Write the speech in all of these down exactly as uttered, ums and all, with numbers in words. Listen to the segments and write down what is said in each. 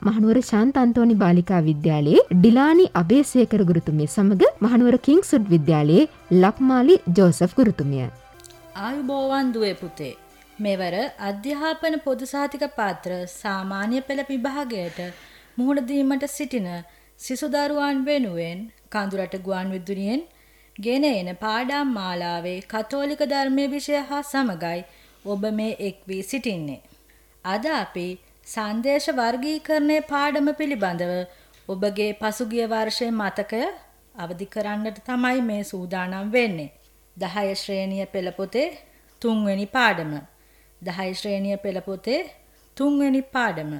මහනුවර ශාන්ත අන්තෝනි බාලිකා විද්‍යාලයේ ඩිලානි අබේසේකර ගුරුතුමිය සමග මහනුවර කිංස්වුඩ් විද්‍යාලයේ ලක්මාලි ජෝසප් ගුරුතුමිය. ආයුබෝවන් දුවේ පුතේ. මෙවර අධ්‍යාපන පොදු සහතික පත්‍ර සාමාන්‍ය පෙළ විභාගයට මුහුණ දීමට සිටින සිසු දරුවන් වෙනුවෙන් කඳුරට ගුවන් විදුලියෙන් ගෙන එන පාඩම් මාලාවේ කතෝලික ධර්මයේ විෂය හා සමගයි ඔබ මේ එක් වී සිටින්නේ. අද අපි සංදේශ වර්ගීකරණයේ පාඩම පිළිබඳව ඔබගේ පසුගිය වර්ෂයේ මතකය අවදි කරන්නට තමයි මේ සූදානම් වෙන්නේ. දහය ශ්‍රේණිය පෙළ පොතේ තුන්වෙනි පාඩම. දහය ශ්‍රේණිය පෙළ පොතේ තුන්වෙනි පාඩම.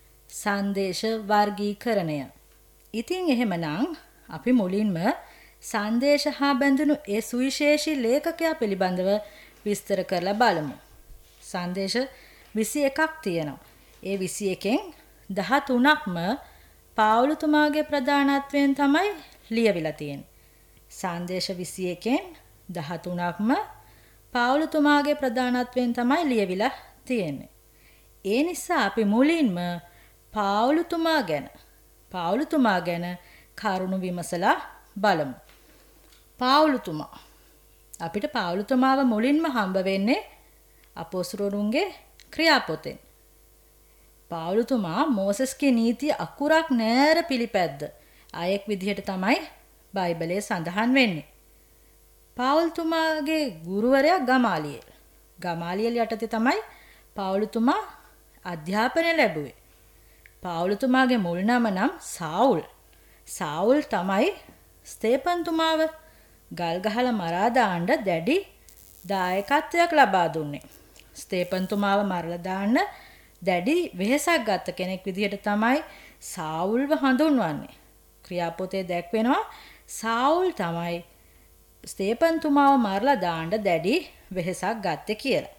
සංදේශ වර්ගීකරණය. ඉතින් එහෙමනම් අපි මුලින්ම සංදේශ හා බැඳුණු ඒ සුවිශේෂී ලේඛකයා පිළිබඳව විස්තර කරලා බලමු. සංදේශ විසි එකක් තියෙනවා. ඒ විසි එකෙන් දහතුනක්ම පාවුලුතුමාගේ ප්‍රධානත්වයෙන් තමයි ලියවිලා තියෙන්නේ. සංදේශ විසි එකෙන් දහතුනක්ම පාවුලුතුමාගේ ප්‍රධානත්වයෙන් තමයි ලියවිලා තියෙන්නේ. ඒ නිසා අපි මුලින්ම පාවුලුතුමා ගැන පාවුලුතුමා ගැන කරුණු විමසලා බලමු. පාවුලුතුමා අපිට පාවුලුතුමාව මුලින්ම හම්බ වෙන්නේ අපොස්තලරුන්ගේ ක්‍රියාපොතෙන්. පාවුලුතුමා මෝසස්ගේ නීතිය අකුරක් නෑර පිළිපැද්ද අයෙක් විදිහට තමයි බයිබලයේ සඳහන් වෙන්නේ. පාවුලුතුමාගේ ගුරුවරයා ගමාලියෙල්. ගමාලියෙල් යටතේ තමයි පාවුලුතුමා අධ්‍යාපනය ලැබුවේ. පාවුලුතුමාගේ මුල් නම නම් සාවුල්. සාවුල් තමයි ස්තේපන්තුමාව ගල් ගහලා මරා දාන්න දැඩි දායකත්වයක් ලබා දුන්නේ. ස්තේපන්තුමාව මරලා දාන්න දැඩි වෙහෙසක් ගත්ත කෙනෙක් විදිහට තමයි සාවුල්ව හඳුන්වන්නේ. ක්‍රියාපොතේ දැක්වෙනවා සාවුල් තමයි ස්තේපන්තුමාව මරලා දාන්න දැඩි වෙහෙසක් ගත්තේ කියලා.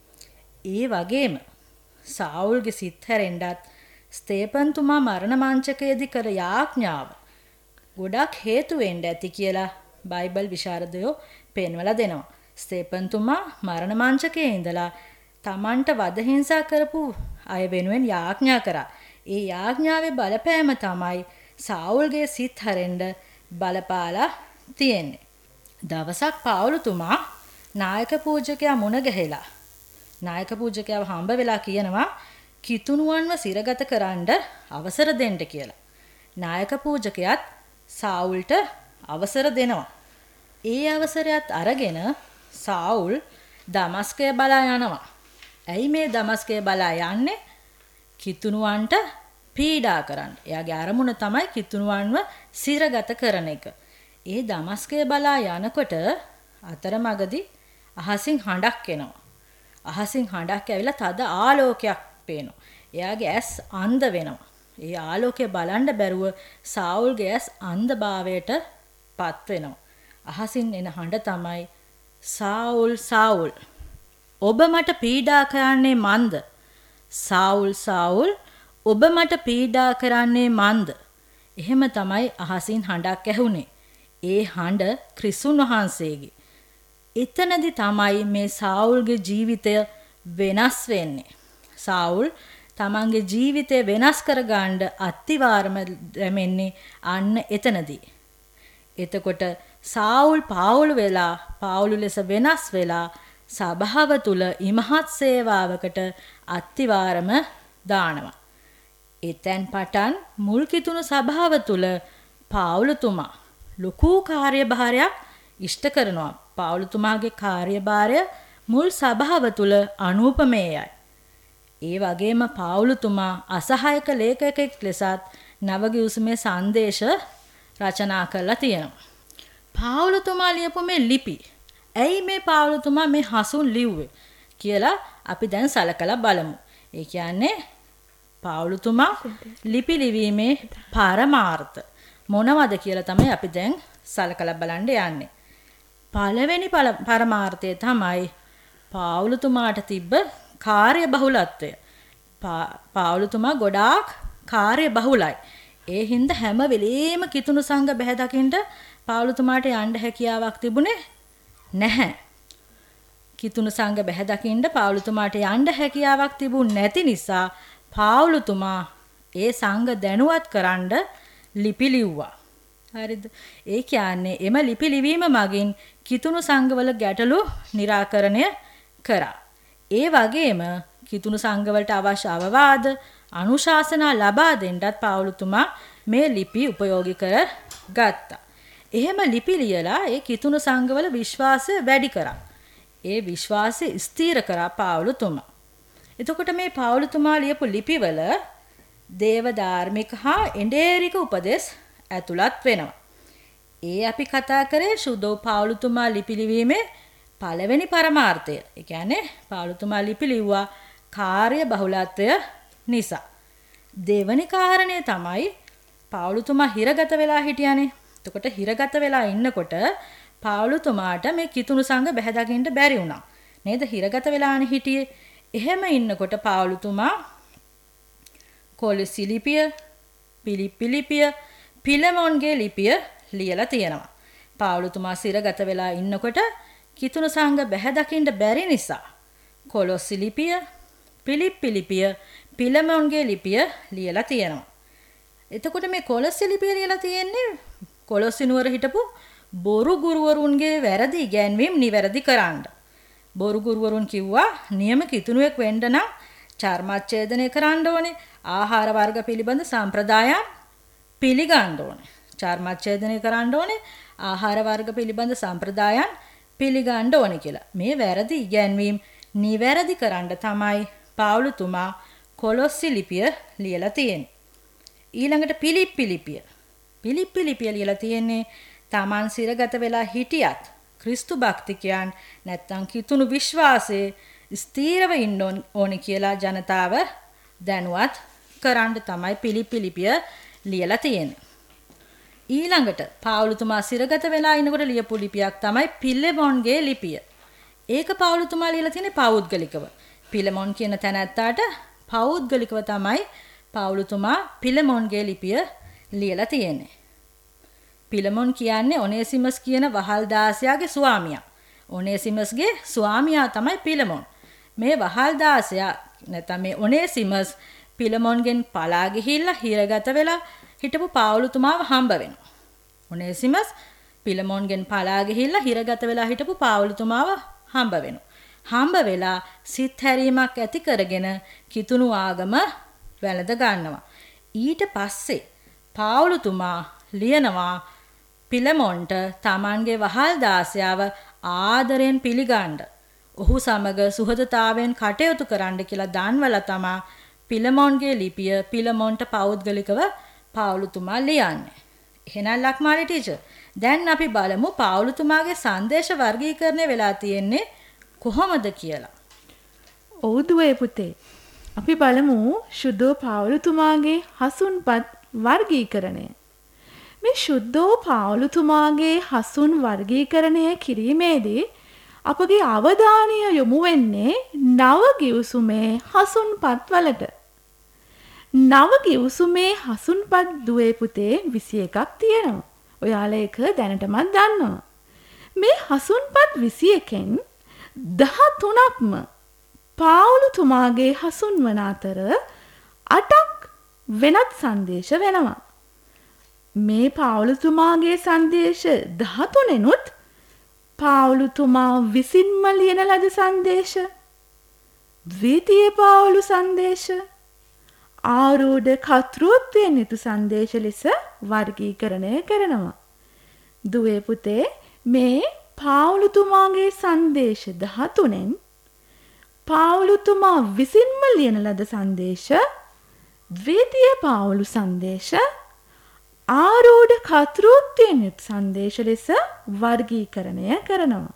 ඒ වගේම සාවුල්ගේ සිත් හැරෙන්නත් ස්තේපන්තුමා මරණ මංචකයේදී කළ යාඥාව ගොඩක් හේතු වෙන්න ඇති කියලා බයිබල් විශාරදයෝ පෙන්වලා දෙනවා. ස්තේපන්තුමා මරණ මංචකයේ ඉඳලා තමන්ට වද හිංසා කරපු අය වෙනුවෙන් යාඥා කරා. ඒ යාඥාවේ බලපෑම තමයි සාවුල්ගේ සිත් හැරෙන්න බලපාලා තියෙන්නේ. දවසක් පාවුලුතුමා නායක පූජකයා මුණ ගැහිලා නායක පූජකයාව හම්බ වෙලා කියනවා කිතුණුවන්ව සිරගත කරන්න අවසර දෙන්න කියලා. නායක පූජකයාත් සාවුල්ට අවසර දෙනවා. ඒ අවසරයත් අරගෙන සාවුල් දමස්කය බලා යනවා. ඇයි මේ දමස්කය බලා යන්නේ? කිතුණුවන්ට පීඩා කරන්න. එයාගේ අරමුණ තමයි කිතුණුවන්ව සිරගත කරන එක. ඒ දමස්කය බලා යනකොට අතරමඟදී අහසින් හඬක් එනවා. අහසින් හඬක් ඇවිල්ලා තද ආලෝකයක් පේනවා. එයාගේ ඇස් අන්ධ වෙනවා. ඒ ආලෝකය බලන්න බැරුව සාවුල්ගේ ඇස් අන්ධභාවයට පත් වෙනවා. අහසින් එන හඬ තමයි සාවුල් සාවුල් ඔබ මට පීඩා කරන්නේ මන්ද? සාවුල් සාවුල් ඔබ මට පීඩා කරන්නේ මන්ද? එහෙම තමයි අහසින් හඬක් ඇහුනේ. ඒ හඬ ක්‍රිස්තුන් වහන්සේගේ. එතනදි තමයි මේ සාවුල්ගේ ජීවිතය වෙනස් වෙන්නේ. සාවුල් තමන්ගේ ජීවිතය වෙනස් කරගන්න අත්තිවාරම දැමෙන්නේ අන්න එතනදී. එතකොට සාවුල් පාවුල් වෙලා පාවුල් ලෙස වෙනස් වෙලා සභාව තුල ඉමහත් සේවාවකට අත්තිවාරම දානවා. එතෙන් පටන් මුල් කිතුණු සභාව තුල පාවුලුතුමා ලොකු කාර්යභාරයක් ඉෂ්ට කරනවා. පාවුලුතුමාගේ කාර්යභාරය මුල් සභාව තුල අනූපමේයයි. ඒ වගේම පාවුලුතුමා අසහායක ලේඛකෙක් ලෙසත් නවගිවිසුමේ සංදේශ රචනා කරලා තියෙනවා. පාවුලුතුමා ලියපු මේ ලිපි ඇයි මේ පාවුලුතුමා මේ හසුන් ලිව්වේ කියලා අපි දැන් සලකලා බලමු. ඒ කියන්නේ පාවුලුතුමා ලිපි ලිවීමේ පරමාර්ථ මොනවද කියලා තමයි අපි දැන් සලකලා බලන්න යන්නේ. පළවෙනි පරමාර්ථය තමයි පාවුලුතුමාට තිබ්බ කාර්යබහුලත්වය. පාවුලුතුමා ගොඩාක් කාර්යබහුලයි. ඒ හින්දා හැම වෙලෙම කිතුණු සංඝ බැහැ දකින්න පාවුලුතුමාට යන්න හැකියාවක් තිබුණේ නැහැ. කිතුණු සංඝ බැහැ දකින්න පාවුලුතුමාට යන්න හැකියාවක් තිබුණ නැති නිසා පාවුලුතුමා ඒ සංඝ දැනුවත් කරන්න ලිපි ලිව්වා. හරිද? ඒ කියන්නේ එම ලිපි ලිවීම මගින් කිතුණු සංඝවල ගැටලු निराකරණය කරා. ඒ වගේම කිතුණු සංඝවලට අවශ්‍ය අවවාද අනුශාසනා ලබා දෙන්නත් පාවුලුතුමා මේ ලිපි උපයෝගී කර ගත්තා. එහෙම ලිපි ලියලා ඒ කිතුණු සංඝවල විශ්වාසය වැඩි කරා. ඒ විශ්වාසය ස්ථීර කරා පාවුලුතුමා. එතකොට මේ පාවුලුතුමා ලියපු ලිපිවල දේව ධාර්මික හා එඬේරික උපදෙස් ඇතුළත් වෙනවා. ඒ අපි කතා කරේ සුදෝ පාවුලුතුමා ලිපි ලිවීමේ පළවෙනි පරමාර්ථය. ඒ කියන්නේ පාවුලුතුමා ලිපි ලිව්වා කාර්ය බහුලත්වය නිසා. දෙවැනි කාරණය තමයි පාවුලුතුමා හිරගත වෙලා හිටියානේ. එතකොට හිරගත වෙලා ඉන්නකොට පාවුලුතුමාට මේ කිතුණු සංඝ බැහැ දකින්න බැරි වුණා. නේද? හිරගත වෙලානේ හිටියේ. එහෙම ඉන්නකොට පාවුලුතුමා කොලොසි ලිපිය, පිලිප්පි ලිපිය, පිලමොන්ගේ ලිපිය ලියලා තියෙනවා. පාවුලුතුමා සිරගත වෙලා ඉන්නකොට කිතුණු සංඝ බැහැ දකින්න බැරි නිසා කොලොසි ලිපිය, පිලිප්පි ලිපිය, පිලමොන්ගේ ලිපිය ලියලා තියෙනවා. එතකොට මේ කොලොසි ලිපිය ලියලා තියෙන්නේ කොලොසි නුවර හිටපු බොරු ගුරුවරුන්ගේ වැරදි ඉගැන්වීම් නිවැරදි කරන්න. බොරු ගුරුවරුන් කිව්වා නියම කිතුණුවෙක් වෙන්න නම් චර්මච්ඡේදනය කරන්න ඕනේ. ආහාර වර්ග පිළිබඳ සම්ප්‍රදායන් පිළිගන්න ඕනේ. චර්මච්ඡේදනය කරන්න ඕනේ. ආහාර වර්ග පිළිබඳ සම්ප්‍රදායන් පිළිගන්න ඕනේ කියලා. මේ වැරදි ඉගැන්වීම් නිවැරදි කරන්න තමයි පාවුලුතුමා කොලොස්සි ලිපිය ලියලා තියෙන්නේ. ඊළඟට පිලිප්පි ලිපිය. පිලිප්පි ලිපිය ලියලා තියෙන්නේ තමන් සිරගත වෙලා හිටියත් ක්‍රිස්තු භක්තිකයන් නැත්තම් කිතුණු විශ්වාසයේ ස්ථීරව ඉන්න ඕනේ කියලා ජනතාව දැනුවත් කරන්න තමයි පිලිප්පි ලිපිය ලියලා තියෙන්නේ. ඊළඟට පාවුලුතුමා සිරගත වෙලා ඉනකොට ලියපු ලිපියක් තමයි පිලෙමොන්ගේ ලිපිය. ඒක පාවුලුතුමා ලියලා තියෙන්නේ පෞද්ගලිකව. පිලෙමොන් කියන තැනැත්තාට පෞද්ගලිකව තමයි පාවුලුතුමා පිලෙමොන්ගේ ලිපිය ලියලා තියෙන්නේ. පිලමොන් කියන්නේ ඔනේසිමස් කියන වහල් දාසයාගේ ස්වාමියා. ඔනේසිමස්ගේ ස්වාමියා තමයි පිලමොන්. මේ වහල් දාසයා නැත්නම් මේ ඔනේසිමස් පිලමොන්ගෙන් පලා ගිහිල්ලා හිරගත වෙලා හිටපු පාවුලුතුමාව හම්බ වෙනවා. ඔනේසිමස් පිලමොන්ගෙන් පලා ගිහිල්ලා හිරගත වෙලා හිටපු පාවුලුතුමාව හම්බ වෙනවා. හම්බ වෙලා සිත් හැරීමක් ඇති කරගෙන කිතුණු ආගම වැළඳ ගන්නවා. ඊට පස්සේ පාවුලුතුමා ලියනවා පිලමොන්ට තමන්ගේ වහල් දාසයාව ආදරයෙන් පිළිගන්න. ඔහු සමග සුහදතාවෙන් කටයුතු කරන්න කියලා දන්වලා තමා පිලමොන්ගේ ලිපිය පිලමොන්ට පෞද්ගලිකව පාවුලුතුමා ලියන්නේ. එහෙනම් ලක්මාලි ටීචර් දැන් අපි බලමු පාවුලුතුමාගේ සංදේශ වර්ගීකරණය වෙලා තියෙන්නේ කොහොමද කියලා. ඔව් දුවේ පුතේ. අපි බලමු සුද්ධෝ පාවුලුතුමාගේ හසුන්පත් වර්ගීකරණය. මේ සුද්ධෝ පාවුලුතුමාගේ හසුන් වර්ගීකරණය කිරීමේදී අපගේ අවධානය යොමු වෙන්නේ නව ගිවිසුමේ හසුන්පත් වලට. නව ගිවිසුමේ හසුන්පත් දුවේ පුතේ විසි එකක් තියෙනවා. ඔයාලා ඒක දැනටමත් දන්නවා. මේ හසුන්පත් විසි එකෙන් දහතුනක්ම පාවුලුතුමාගේ හසුන් වන අතර අටක් වෙනත් සංදේශ වෙනවා. මේ පාවුලුතුමාගේ සංදේශ දහතුනෙනුත් පාවුලුතුමා විසින්ම ලියන ලද සංදේශ, ද්විතීය පාවුලු සංදේශ, ආරූඪ කර්තෘත්වයෙන් යුතු සංදේශ ලෙස වර්ගීකරණය කරනවා. දුවේ පුතේ මේ පාවුලුතුමාගේ සංදේශ දහතුනෙන් පාවුලුතුමා විසින්ම ලියන ලද සංදේශ, ද්විතීය පාවුලු සංදේශ, ආරූඪ කර්තෘත්වයෙන් යුතු සංදේශ ලෙස වර්ගීකරණය කරනවා.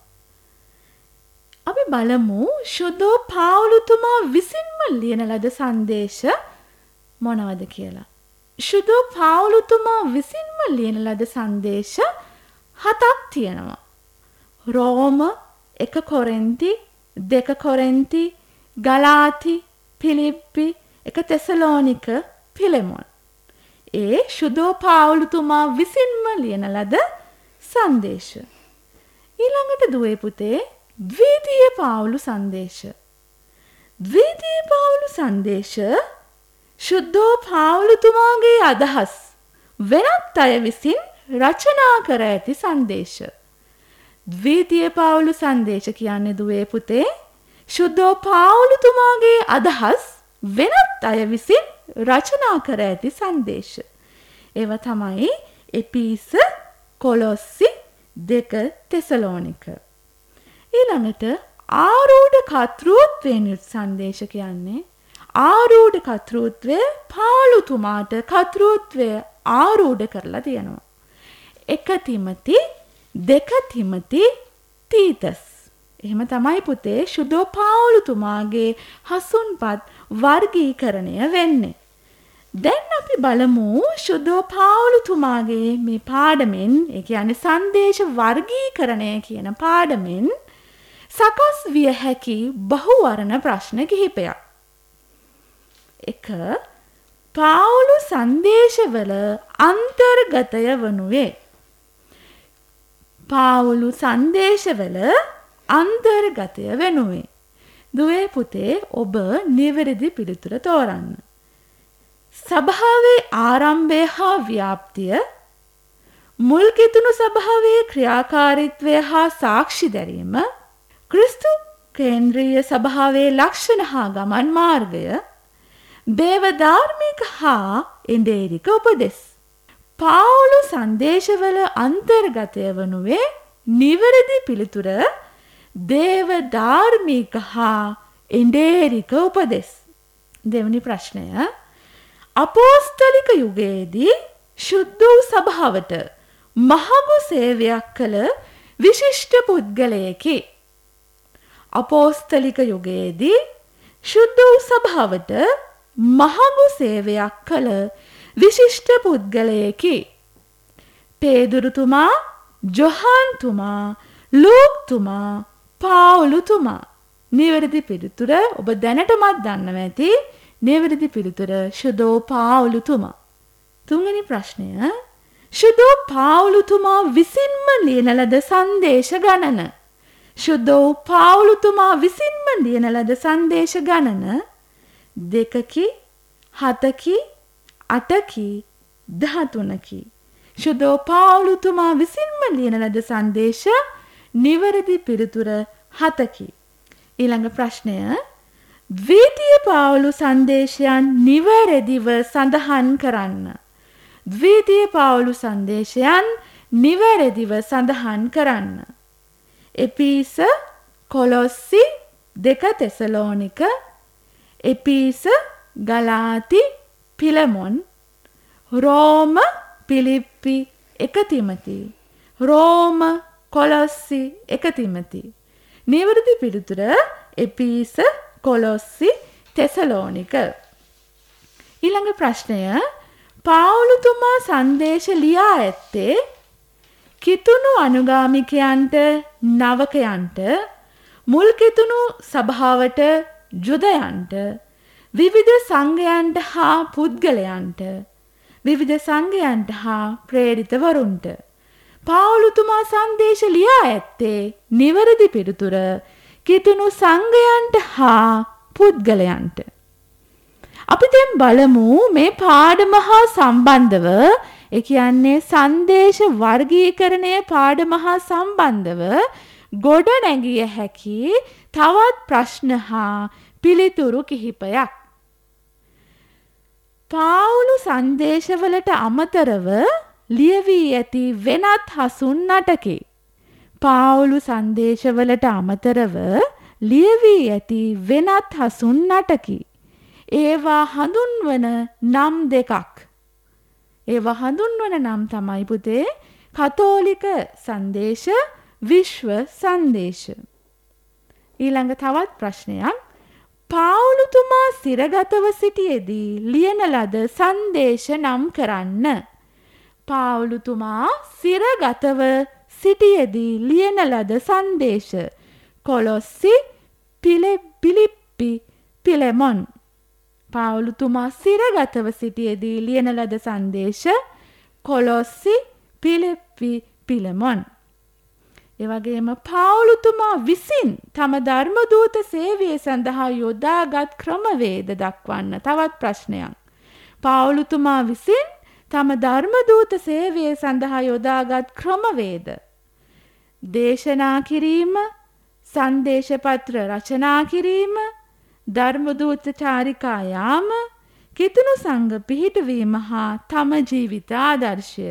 අපි බලමු සුද්ධෝ පාවුලුතුමා විසින්ම ලියන ලද සංදේශ මොනවද කියලා. සුද්ධෝ පාවුලුතුමා විසින්ම ලියන ලද සංදේශ හතක් තියෙනවා. රෝම, එක කොරින්ති, දෙක කොරින්ති, ගලාති, පිලිප්පි, එක තෙසලෝනික, පිලෙමොන්. ඒ සුද්ධෝ පාවුලුතුමා විසින්ම ලියන ලද සංදේශ. ඊළඟට දුවේ පුතේ ද්විතීය පාවුලු සංදේශ. ද්විතීය පාවුලු සංදේශ ශුද්ධෝ පාවුලුතුමාගේ අදහස් වෙනත් අය විසින් රචනා කර ඇති සංදේශ. ද්විතීය පාවුලු සංදේශ කියන්නේ දුවේ පුතේ ශුද්ධෝ පාවුලුතුමාගේ අදහස් වෙනත් අය විසින් රචනා කර ඇති සංදේශ. ඒවා තමයි එපීස, කොලොස්සි, දෙක තෙසලෝනික. ඊළඟට ආරූඪ කර්තෘත්වයෙන් යුත් සංදේශ කියන්නේ ආරූඪ කර්තෘත්වය පාවුලුතුමාට කර්තෘත්වය ආරූඪ කරලා තියෙනවා. එක තිමති, දෙක තිමති, තීතස්. එහෙම තමයි පුතේ ශුද්ධෝ පාවුලුතුමාගේ හසුන්පත් වර්ගීකරණය වෙන්නේ. දැන් අපි බලමු ශුද්ධෝ පාවුලුතුමාගේ මේ පාඩමෙන්, ඒ කියන්නේ සංදේශ වර්ගීකරණය කියන පාඩමෙන් සකස් විය හැකි බහුවර්ණ ප්‍රශ්න කිහිපයක්. එක පාවුලු සංදේශවල අන්තර්ගතය වනුයේ. පාවුලු සංදේශවල අන්තර්ගතය වෙනුවේ. දුවේ පුතේ ඔබ නිවැරදි පිළිතුර තෝරන්න. සභාවේ ආරම්භය හා ව්‍යාප්තිය, මුල් කිතුණු සභාවේ ක්‍රියාකාරීත්වය හා සාක්ෂි දැරීම, ක්‍රිස්තු කේන්ද්‍රීය සභාවේ ලක්ෂණ හා ගමන් මාර්ගය, දේව ධාර්මික හා එඬේරික උපදෙස්. පාවුලු සංදේශවල අන්තර්ගතය වනුවේ නිවැරදි පිළිතුර දේව ධාර්මික හා එඬේරික උපදෙස්. දෙවැනි ප්‍රශ්නය අපෝස්තලික යුගයේදී ශුද්ධ වූ සභාවට මහඟු සේවයක් කළ විශිෂ්ට පුද්ගලයෙකි. අපෝස්තලික යුගයේදී ශුද්ධ වූ සභාවට මහඟු සේවයක් කළ විශිෂ්ට පුද්ගලයෙකි. පේදුරුතුමා, ජොහාන්තුමා, ලූක්තුමා, පාවුලුතුමා. නිවැරදි පිළිතුර ඔබ දැනටමත් දන්නවා ඇති. නිවැරදි පිළිතුර ශුද්ධෝ පාවුලුතුමා. තුන්වෙනි ප්‍රශ්නය ශුද්ධෝ පාවුලුතුමා විසින්ම ලියන ලද සංදේශ ගණන. ශුද්ධෝ පාවුලුතුමා විසින්ම ලියන ලද සංදේශ ගණන දෙකකි, හතකි, අටකි, දහතුනකි. ශුද්ධෝ පාවුලුතුමා විසින්ම ලියන ලද සංදේශ නිවැරදි පිළිතුර හතකි. ඊළඟ ප්‍රශ්නය ද්විතීය පාවුලු සංදේශයන් නිවැරදිව සඳහන් කරන්න. ද්විතීය පාවුලු සංදේශයන් නිවැරදිව සඳහන් කරන්න. එපීස, කොලොස්සි, දෙක තෙසලෝනික, එපීස, ගලාති, පිලමොන්, රෝම, පිලිප්පි, එක තිමති, රෝම, කොලොස්සි, එක තිමති. නිවැරදි පිළිතුර එපීස, කොලොස්සි, තෙසලෝනික. ඊළඟ ප්‍රශ්නය පාවුලුතුමා සංදේශ ලියා ඇත්තේ කිතුණු අනුගාමිකයන්ට, නවකයන්ට, මුල් කිතුණු සභාවට, ජුදයන්ට, විවිධ සංඝයන්ට හා පුද්ගලයන්ට, විවිධ සංඝයන්ට හා ප්‍රේරිතවරුන්ට. පාවුලුතුමා සංදේශ ලියා ඇත්තේ නිවැරදි පිළිතුර කිතුණු සංඝයන්ට හා පුද්ගලයන්ට. අපි දැන් බලමු මේ පාඩම හා සම්බන්ධව, ඒ කියන්නේ සංදේශ වර්ගීකරණයේ පාඩම හා සම්බන්ධව ගොඩ නැගිය හැකි තවත් ප්‍රශ්න හා පිළිතුරු කිහිපයක්. පාවුලු සංදේශවලට අමතරව ලියවී ඇති වෙනත් හසුන් නටකේ. පාවුලු සංදේශවලට අමතරව ලියවී ඇති වෙනත් හසුන් නටකි. ඒවා හඳුන්වන නම් දෙකක්. ඒවා හඳුන්වන නම් තමයි පුතේ කතෝලික සංදේශ, විශ්ව සංදේශ. ඊළඟ තවත් ප්‍රශ්නයක්. පාවුලුතුමා සිරගතව සිටියේදී ලියන ලද සංදේශ නම් කරන්න. පාවුලුතුමා සිරගතව සිටියේදී ලියන ලද සංදේශ කොලොස්සි, පිලිප්පි, පිලෙමොන්. පාවුලුතුමා සිරගතව සිටියේදී ලියන ලද සංදේශ කොලොස්සි, පිලිප්පි, පිලෙමොන්. ඒ වගේම පාවුලුතුමා විසින් තම ධර්මදූත සේවය සඳහා යොදාගත් ක්‍රමවේද දක්වන්න තවත් ප්‍රශ්නයක්. පාවුලුතුමා විසින් තම ධර්මදූත සේවය සඳහා යොදාගත් ක්‍රමවේද දේශනා කිරීම, සංදේශපත්‍ර රචනා කිරීම, ධර්මදූත චාරිකා යාම, කිතුණු සංඝ පිහිටවීම හා තම ජීවිත ආදර්ශය.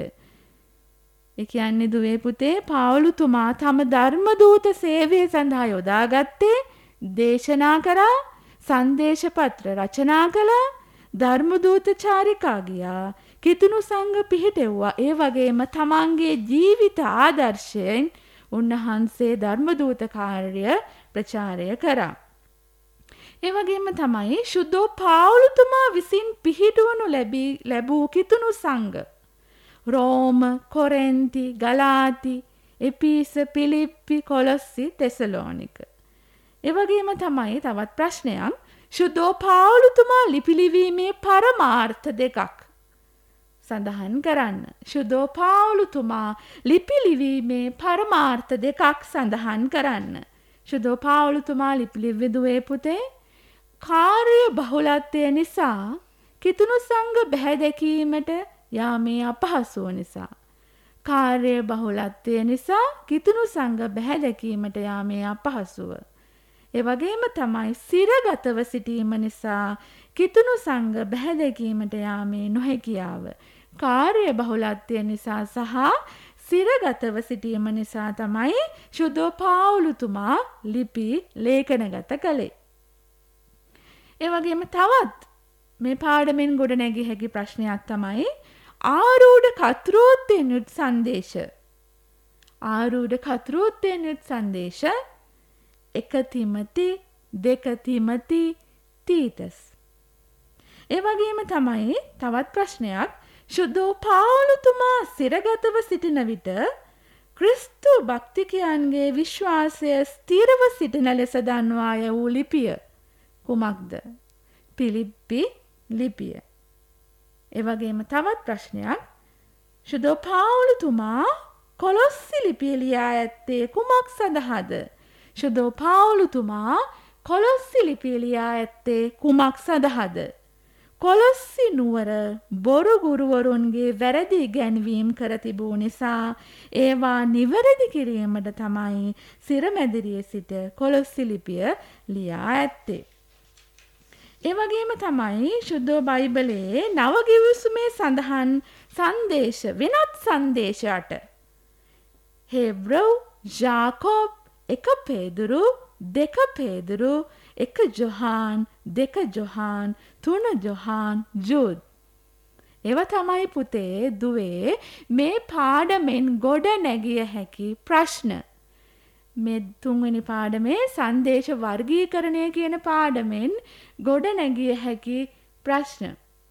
ඒ කියන්නේ දුවේ පුතේ පාවුලුතුමා තම ධර්මදූත සේවය සඳහා යොදාගත්තේ දේශනා කරා, සංදේශපත්‍ර රචනා කළා, ධර්මදූත චාරිකා ගියා, කිතුණු සංඝ පිහිටෙව්වා. ඒ වගේම තමන්ගේ ජීවිත ආදර්ශයෙන් උන්වහන්සේ ධර්මදූත කාර්ය ප්‍රචාරය කරා. ඒ වගේම තමයි ශුද්ධෝ පාවුලුතුමා විසින් පිහිටවනු ලැබී ලැබූ කිතුණු සංඝ රෝම, කොරින්ති, ගලාති, එපීස, පිලිප්පි, කොලොස්සි, තෙසලෝනික. ඒ වගේම තමයි තවත් ප්‍රශ්නයක් ශුද්ධෝ පාවුලුතුමා ලිපි ලිවීමේ පරමාර්ථ දෙකක් සඳහන් කරන්න. ශුද්ධෝ පාවුලුතුමා ලිපි ලිවීමේ පරමාර්ථ දෙකක් සඳහන් කරන්න. ශුද්ධෝ පාවුලුතුමා ලිපි ලිව්වේ පුතේ කාර්ය බහුලත්වය නිසා කිතුණු සංඝ බැහැ දැකීමට යාමේ අපහසුව නිසා. කාර්ය බහුලත්වය නිසා කිතුණු සංඝ බැහැ දැකීමට යාමේ අපහසුව. ඒ වගේම තමයි සිරගතව සිටීම නිසා කිතුණු සංඝ බැහැ දැකීමට යාමේ නොහැකියාව. කාර්ය බහුලත්වය නිසා සහ සිරගතව සිටීම නිසා තමයි ශුද්ධෝ පාවුලුතුමා ලිපි ලේඛනගත කළේ. ඒ වගේම තවත් මේ පාඩමෙන් ගොඩ නැගී හැකි ප්‍රශ්නයක් තමයි ආරූඪ කර්තෘත්වයෙන් යුත් සංදේශ. ආරූඪ කර්තෘත්වයෙන් යුත් සංදේශ එක තිමති, දෙක තිමති, තීතස්. ඒ වගේම තමයි තවත් ප්‍රශ්නයක් ශුද්ධෝ පාවුලුතුමා සිරගතව සිටින විට ක්‍රිස්තු භක්තිකයන්ගේ විශ්වාසය ස්ථිරව සිටින ලෙස දන්වාය වූ ලිපිය කුමක්ද? පිලිප්පි ලිපිය. ඒ වගේම තවත් ප්‍රශ්නයක් ශුද්ධෝ පාවුලුතුමා කොලොස්සි ලිපිය ලියා ඇත්තේ කුමක් සඳහාද? ශුද්ධෝ පාවුලුතුමා කොලොස්සි ලිපිය ලියා ඇත්තේ කුමක් සඳහාද? කොලොස්සි නුවර බොරු ගුරුවරුන්ගේ වැරදි ඉගැන්වීම් කර තිබූ නිසා ඒවා නිවැරදි කිරීමට තමයි සිරමැදිරියේ සිට කොලොස්සි ලිපිය ලියා ඇත්තේ. ඒ වගේම තමයි ශුද්ධ බයිබලයේ නව ගිවිසුමේ සඳහන් සංදේශ වෙනත් සංදේශයට හේබ්‍රව්, යාකෝබ්, එක පේදුරු, දෙක පේදුරු, එක ජොහාන්, දෙක ජොහාන්, තුන ජොහාන්, ජූද්. ඒවා තමයි පුතේ දුවේ මේ පාඩමෙන් ගොඩ නැගිය හැකි ප්‍රශ්න. මේ තුන්වෙනි පාඩමේ සංදේශ වර්ගීකරණය කියන පාඩමෙන් ගොඩ නැගිය හැකි ප්‍රශ්න.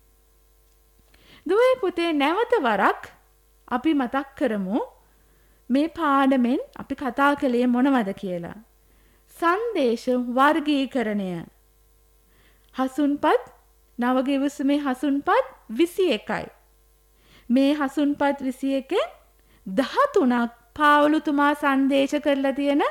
දුවේ පුතේ නැවත වරක් අපි මතක් කරමු මේ පාඩමෙන් අපි කතා කළේ මොනවද කියලා. සංදේශ වර්ගීකරණය. හසුන්පත් නව ගිවිසුමේ හසුන්පත් විසි එකයි. මේ හසුන්පත් විසි එකෙන් දහතුනක් පාවුලුතුමා සංදේශ කරලා තියෙන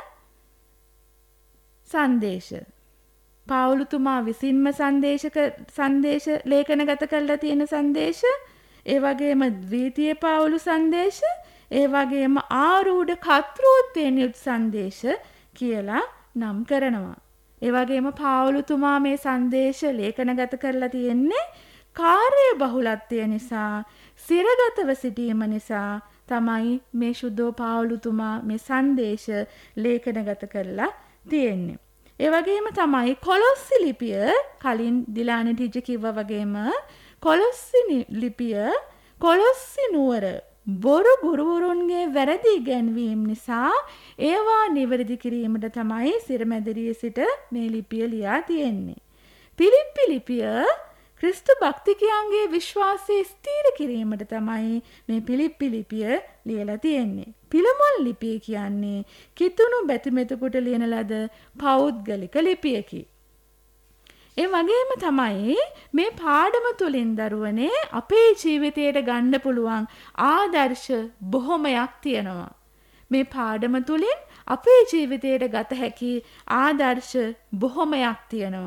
සංදේශ. පාවුලුතුමා විසින්ම සංදේශ සංදේශ ලේඛනගත කරලා තියෙන සංදේශ, ඒ වගේම ද්විතීය පාවුලු සංදේශ, ඒ වගේම ආරූඪ කර්තෘත්වයෙන් යුත් සංදේශ කියලා නම් කරනවා. ඒ වගේම පාවුලුතුමා මේ සංදේශ ලේඛනගත කරලා තියෙන්නේ කාර්ය බහුලත්වය නිසා, සිරගතව සිටීම නිසා තමයි මේ ශුද්ධෝ පාවුලුතුමා මේ සංදේශ ලේඛනගත කරලා තියෙන්නේ. ඒ වගේම තමයි කොලොස්සි ලිපිය කලින් දිලානි ටීචර් කිව්වා වගේම කොලොස්සි ලිපිය කොලොස්සි නුවර බොරු ගුරුවරුන්ගේ වැරදි ඉගැන්වීම් නිසා ඒවා නිවැරදි කිරීමට තමයි සිරමැදිරියේ සිට මේ ලිපිය ලියා තියෙන්නේ. පිලිප්පි ලිපිය ක්‍රිස්තු භක්තිකයන්ගේ විශ්වාසය ස්ථීර කිරීමට තමයි මේ පිලිප්පි ලිපිය ලියලා තියෙන්නේ. පිලමොල් ලිපිය කියන්නේ කිතුණු බැතිමෙතෙකුට ලියන ලද පෞද්ගලික ලිපියකි. ඒ වගේම තමයි මේ පාඩම තුලින් දරුවනේ අපේ ජීවිතයට ගන්න පුළුවන් ආදර්ශ බොහොමයක් තියෙනවා. මේ පාඩම තුලින් අපේ ජීවිතයට ගත හැකි ආදර්ශ බොහොමයක් තියෙනවා.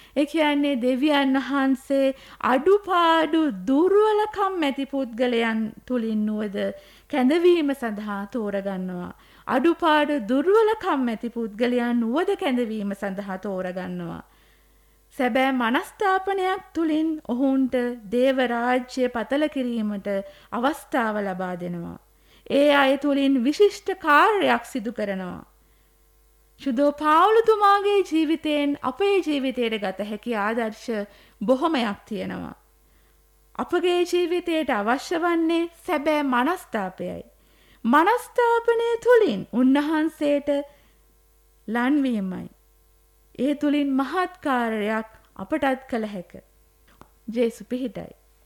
ඒ කියන්නේ දෙවියන් වහන්සේ අඩුපාඩු දුර්වලකම් ඇති පුද්ගලයන් තුලින් නුවද කැඳවීම සඳහා තෝරගන්නවා. අඩුපාඩු දුර්වලකම් ඇති පුද්ගලයන් නුවද කැඳවීම සඳහා තෝරගන්නවා. සැබෑ මනස්ථාපනයක් තුලින් ඔවුන්ට දේව රාජ්‍ය පතල කිරීමට අවස්ථාව ලබා දෙනවා. ඒ අය තුලින් විශිෂ්ට කාර්යයක් සිදු කරනවා. සුදෝ පාවුලතුමාගේ ජීවිතයෙන් අපේ ජීවිතයට ගත හැකි ආදර්ශ බොහොමයක් තියෙනවා. අපගේ ජීවිතයට අවශ්‍ය වන්නේ සැබෑ මනස්ථාපයයි. මනස්ථාපනය තුලින් උන්වහන්සේට ලන්වීමයි. ඒ තුලින් මහත් කාර්යයක් අපටත් කළ හැක. ජේසු පිහිටයි.